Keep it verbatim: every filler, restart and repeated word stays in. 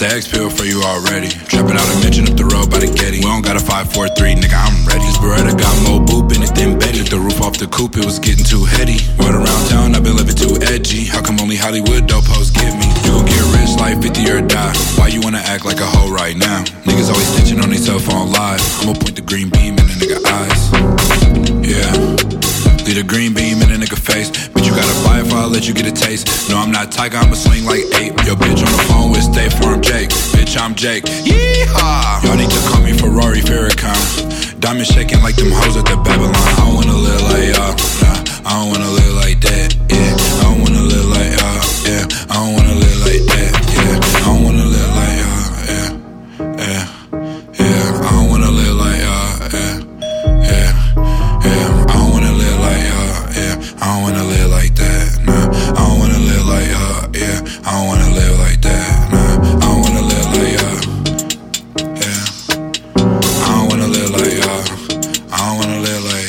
the X pill for you already. Trapping out a mention up the road by the Getty. We don't got a five four three, nigga, I'm ready. This Beretta got more boop in it than Betty. Took the roof off the coupe, it was getting too heady. Rode around town, I've been living too edgy. How come only Hollywood dope hoes get me? You gon' get rich like fifty or die. Why you wanna act like a hoe right now? Niggas always snitching on their cell phone live. I'ma point the green beam in the nigga eyes. Yeah, leave the green beam in a nigga face. Bitch, you gotta buy it before I let you get a taste. No, I'm not Tiger, I'ma swing like eight. Yo, bitch, on the phone with State Farm Jake. Bitch, I'm Jake. Yeehaw! Y'all need to call me Ferrari Farrakhan. Diamond shaking like them hoes at the Babylon. I don't wanna live like y'all, nah. I don't wanna live like that, yeah. I don't wanna live like y'all, yeah. I don't wanna live like that, yeah. I don't wanna live like y'all, yeah. Yeah, yeah. I don't wanna live like y'all, yeah. Yeah, yeah. I don't wanna live like y'all, yeah. I don't wanna live like that, nah. I don't wanna live like y'all, yeah. I don't wanna live like that, nah. I don't wanna live like y'all, yeah. I don't wanna live like y'all. I don't wanna live like